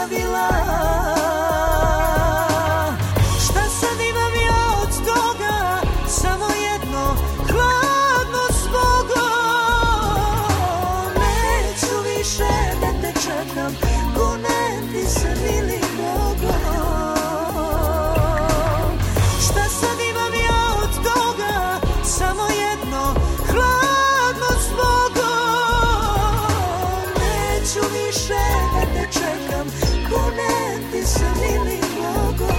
ostavila. Šta sad imam ja od toga, samo jedno hladno zbogo. Neću više da te čekam, kunem ti se mili Bogom. Šta sad imam ja od toga, samo jedno hladno zbogo. Neću više da te čekam, kunem ti se mili Bogom.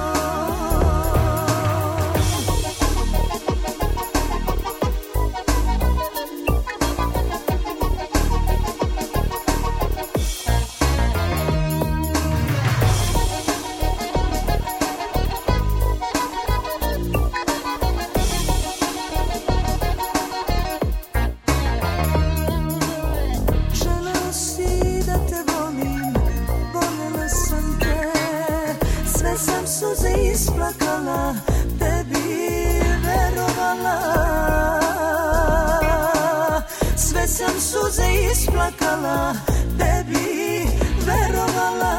Želeo si da te volim, voljela sam te, sve sam suze isplakala, tebi verovala. Sve sam suze isplakala, tebi verovala.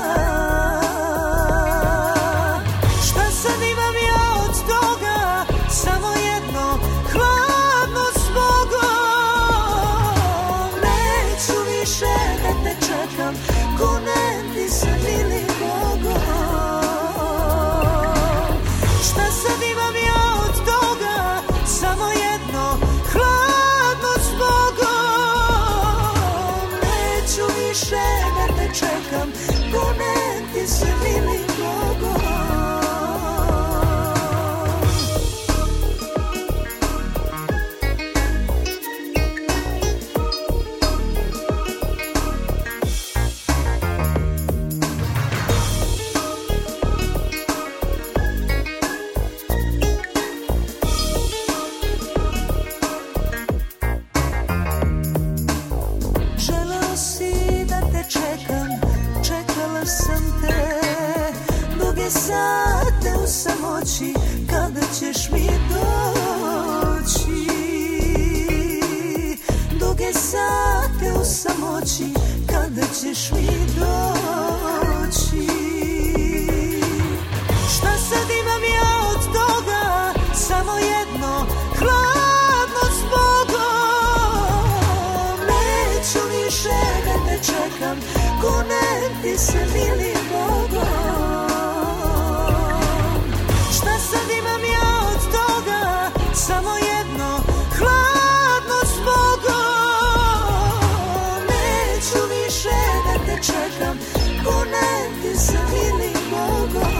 Šta sad imam ja od toga, samo jedno hladno zbogo. Neću više da te čekam, kunem ti se mili Bogom. Šta sad imam ja od toga, samo jedno hladno zbogo. Neću više da te čekam, kunem ti se mili Bogom. Želeo si da te čekam, čekala sam te, duge sate u samoći, kada ćeš mi doći. Duge sate u samoći, kada ćeš mi doći. Šta sad imam ja od toga, samo jedno hladno zbogo. Neću više da te čekam, kunem ti se mili Bogom. Šta sad imam ja od toga, samo jedno hladno zbogo. Neću više da te čekam, kunem ti se mili Bogom.